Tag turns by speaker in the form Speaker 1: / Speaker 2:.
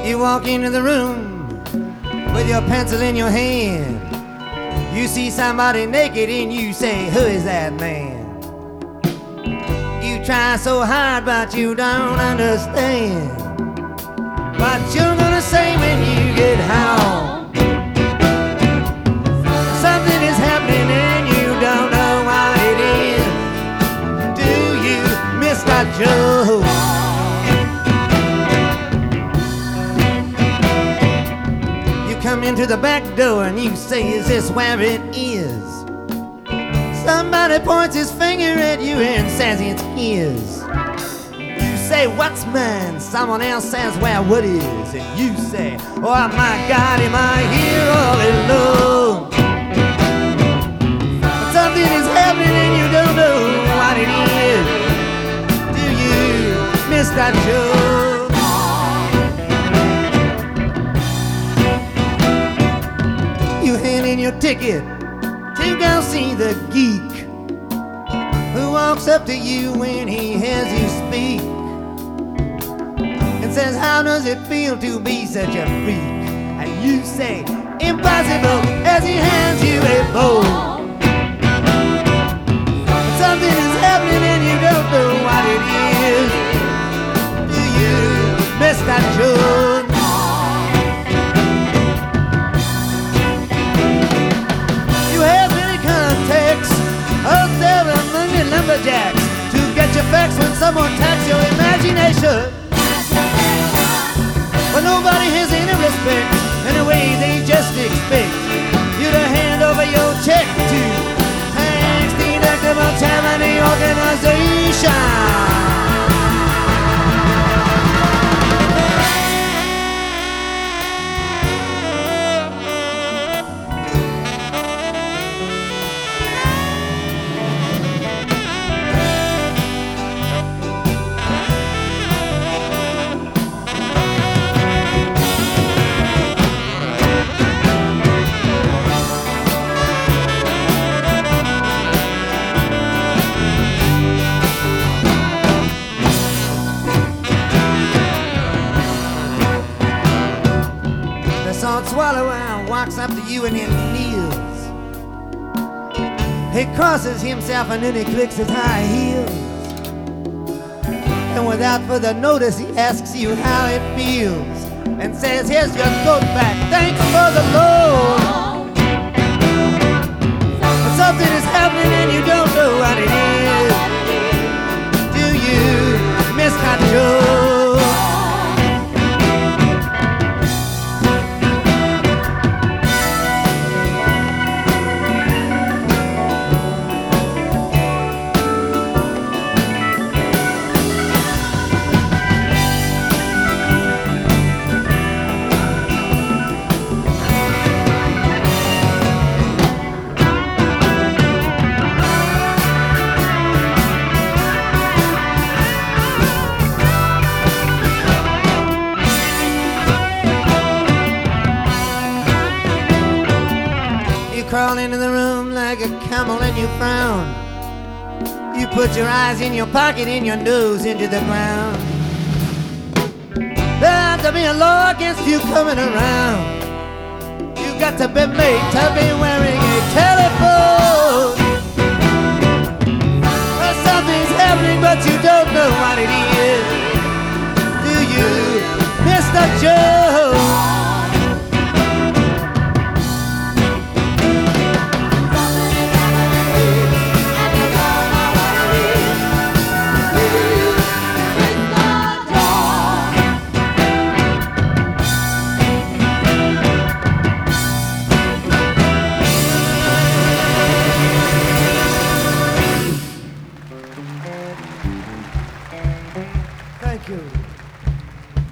Speaker 1: You walk into the room with your pencil in your hand. You see somebody naked and you say, who is that man? You try so hard but you don't understand what you're gonna say when you get home. Something is happening and you don't know what it is. Do you, Mr. Joe? Come into the back door and you say, is this where it is? Somebody points his finger at you and says it's his. You say, what's mine? Someone else says, well, what is? And you say, oh my God, am I here all alone? But something is happening and you don't know what it is. Do you, Mr. Joe? You hand in your ticket to go see the geek who walks up to you when he hears you speak and says, how does it feel to be such a freak? And you say, impossible, as he hands you a bowl. But something is happening and you don't know what it is. Do you, Mr. Jones? Lumberjacks to get your facts when someone attacks your imagination. But nobody has any respect, in a way they just expect you to hand over your check to tax deductible charity organization. Swallower walks up to you and he kneels. He crosses himself and then he clicks his high heels. And without further notice he asks you how it feels and says, here's your coat back, thanks for the loan. But something is happening and you don't know what it is. Do you, Mr. Joe? Crawl into the room like a camel and you frown. You put your eyes in your pocket and your nose into the ground. There has to be a law against you coming around. You got to be made to be wearing a telephone. Well, something's happening but you don't know what it is. Do you, Mr. Joe?